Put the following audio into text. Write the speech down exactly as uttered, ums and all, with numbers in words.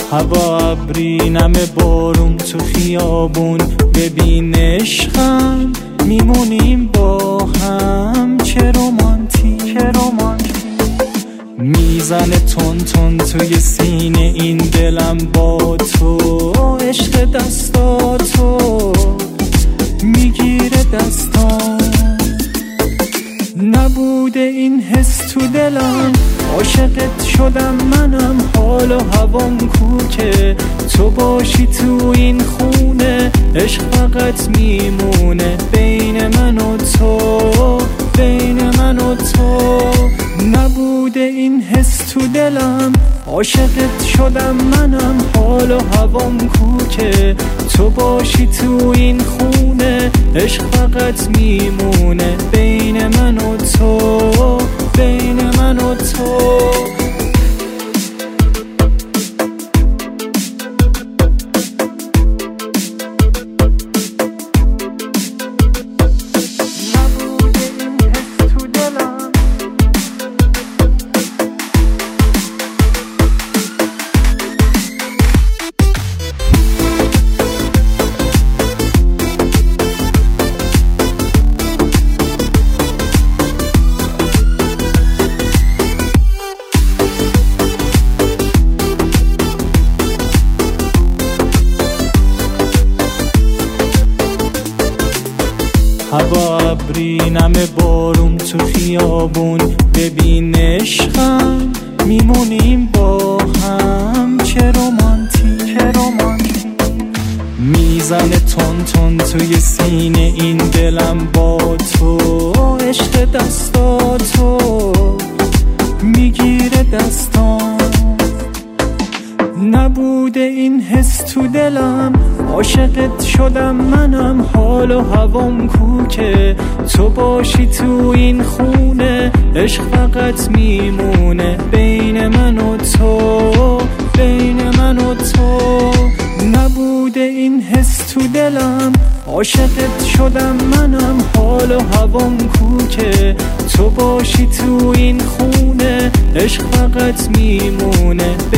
هوا ابری نمه بارون تو خیابون، ببین عشقم میمونیم با هم. چه رومانتیک چه رومانتیک میزنه تون تون توی سینه این دلم با تو. عشق دستاتو میگیره دستام، نبوده این حس تو دلم. عاشقت شدم منم، حال و هوام کو که تو باشی تو این خونه. عشق فقط میمونه بین من و تو، بین من و تو. نبوده این حس تو دلم. عاشقت شدم منم، حال و هوام کو که تو باشی تو این خونه. عشق فقط میمونه بین من و تو، بین من و تو. هوا ابری نمه بارون تو خیابون، ببین عشقم میمونیم با هم. چه رومانتیک چه رومانتیک میزنه تون تون توی سینه این دلم با تو. عشق دستاتو میگیره دستام، نبوده این حس تو دلم. عاشقت شدم منم، حال و هوام کو که تو باشی تو این خونه. عشق فقط میمونه بین من و تو، بین من و تو. نبوده این حس تو دلم. عاشقت شدم منم، حال و هوام کو که تو باشی تو این خونه. عشق فقط میمونه